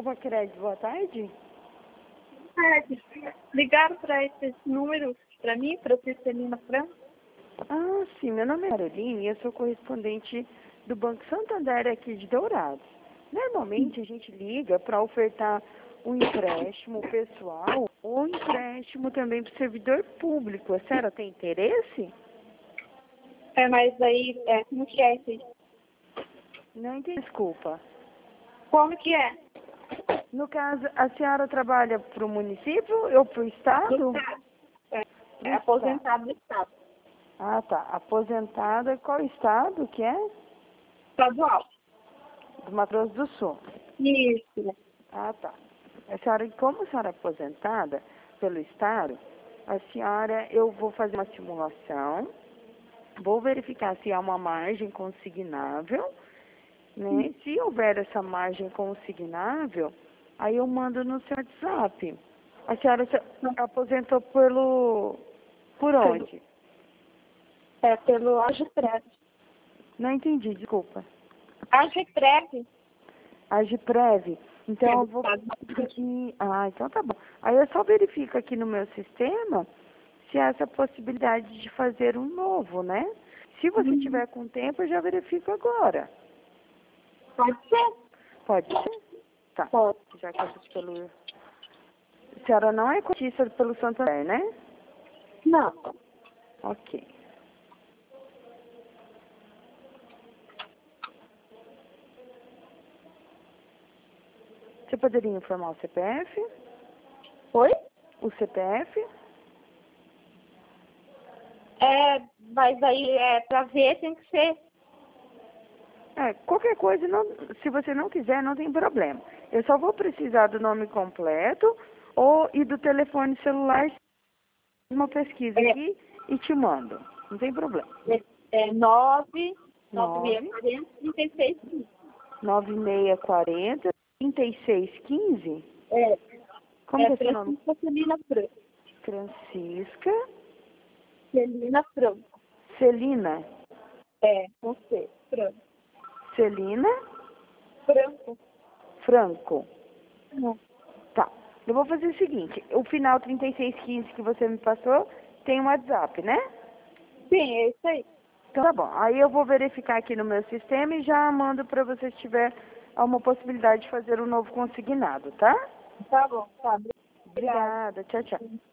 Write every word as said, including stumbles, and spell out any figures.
Silva Crédito, boa tarde. tarde. Ligaram para esse número para mim, para a Celina Franco? Ah, sim, meu nome é Caroline e eu sou correspondente do Banco Santander aqui de Dourados. Normalmente a gente liga para ofertar um empréstimo pessoal ou um empréstimo também para o servidor público. A senhora tem interesse? É, mas aí, é, como que é isso aí? Não entendi, desculpa. Como que é? No caso, a senhora trabalha para o município ou para o estado? Do Estado. É, é aposentado do Estado. Ah, tá. Aposentada, qual estado que é? Estadual. Do Mato Grosso do Sul. Isso. Ah, tá. A senhora, como a senhora é aposentada pelo Estado, a senhora, eu vou fazer uma simulação, vou verificar se há uma margem consignável, né? Se houver essa margem consignável, aí eu mando no seu WhatsApp. A senhora se aposentou pelo... por onde? É pelo Agiprev. Não entendi, desculpa. Agiprev. Agiprev. Então É eu do vou Estado. aqui. Ah, então tá bom. Aí eu só verifico aqui no meu sistema se há essa possibilidade de fazer um novo, né? Se você Uhum. tiver com tempo, eu já verifico agora. Pode ser? Pode ser? Tá. Pode. Já que eu fiz pelo. A senhora não é cotista pelo Santander, né? Não. Ok. Você poderia informar o C P F? Oi? O C P F? É, mas aí é para ver, tem que ser. É, qualquer coisa, não, se você não quiser, não tem problema. Eu só vou precisar do nome completo ou e do telefone celular, uma pesquisa É, aqui e te mando. Não tem problema. é, é nove, nove seis nove, quarenta, trinta e seis, quinze. nove seis quatro zero, trinta e seis quinze. É, Como que é é seu nome? Francisca Celina Franco. Francisca Celina Franco. Celina. É, com C. Franco. Celina Franco. Franco. Não. Tá. Eu vou fazer o seguinte, o final trinta e seis quinze que você me passou tem um WhatsApp, né? Sim, é isso aí. Então tá bom. Aí eu vou verificar aqui no meu sistema e já mando para você se tiver uma possibilidade de fazer um novo consignado, tá? Tá bom, tá. Obrigada. Obrigada. Tchau, tchau.